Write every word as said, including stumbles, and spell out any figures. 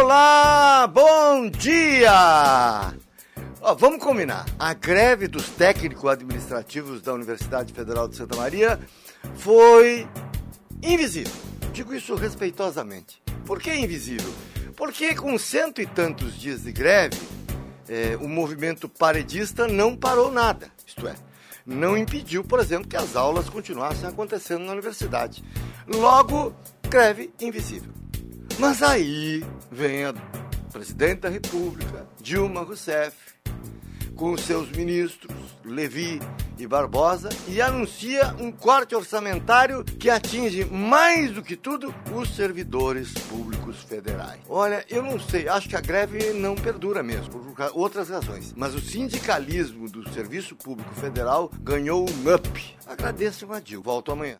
Olá, bom dia! Ó, vamos combinar, a greve dos técnico-administrativos da Universidade Federal de Santa Maria foi invisível. Digo isso respeitosamente. Por que invisível? Porque com cento e tantos dias de greve, é, o movimento paredista não parou nada. Isto é, não impediu, por exemplo, que as aulas continuassem acontecendo na universidade. Logo, greve invisível. Mas aí vem a presidente da República, Dilma Rousseff, com os seus ministros, Levi e Barbosa, e anuncia um corte orçamentário que atinge, mais do que tudo, os servidores públicos federais. Olha, eu não sei, acho que a greve não perdura mesmo, por outras razões. Mas o sindicalismo do Serviço Público Federal ganhou um up. Agradeço, Madil. Volto amanhã.